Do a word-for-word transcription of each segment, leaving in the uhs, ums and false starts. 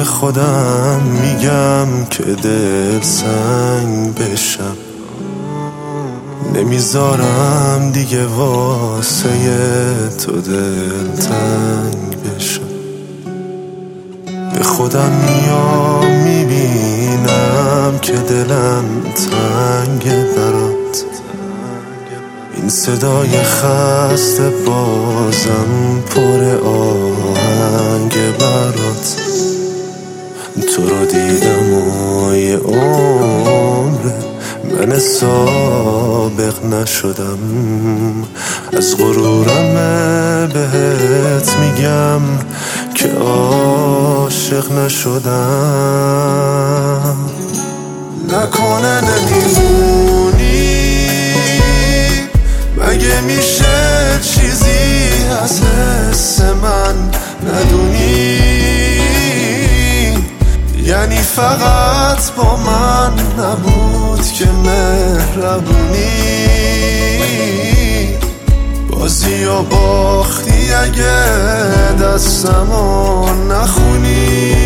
خودم میگم که دل سنگ بشم، نمیذارم دیگه واسه تو دل تنگ بشم. به خودم میام میبینم که دلم تنگه برات، این صدای خسته بازم پر آهنگ برات. تو رو دیدم و یه عمره من سابق نشدم، از غرورم بهت میگم که عاشق نشدم. نکنه نمیمونی، مگه میشه چیزی از حس من ندونی؟ یعنی فقط با من نبود که مهربونی، بازی و باختی اگه دستمو نخونی.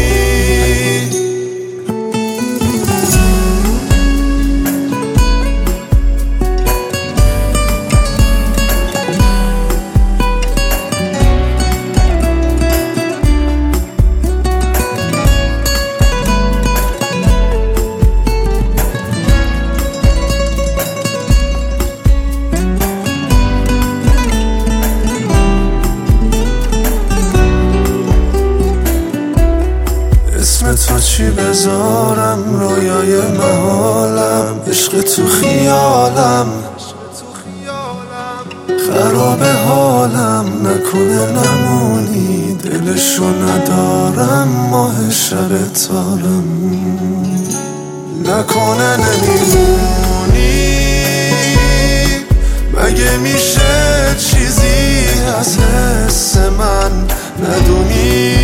اسم تو چی بذارم؟ رویای محالم، عشق تو خیالم، خراب حالم. نکنه نمونی، دلشو ندارم، ماه شب تارم. نکنه نمیمونی، مگه میشه چیزی از حس من ندونی؟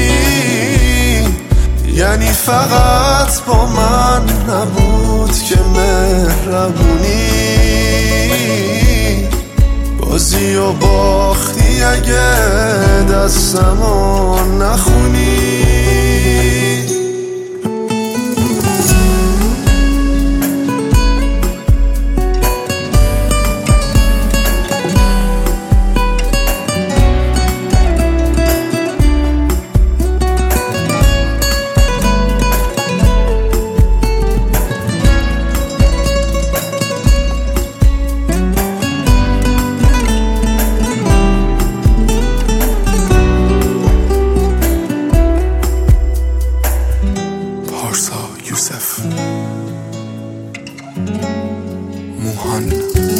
یعنی فقط با من نبود که مهربونی، بازی و باختی اگه دستمو نخونی. یوسف موهان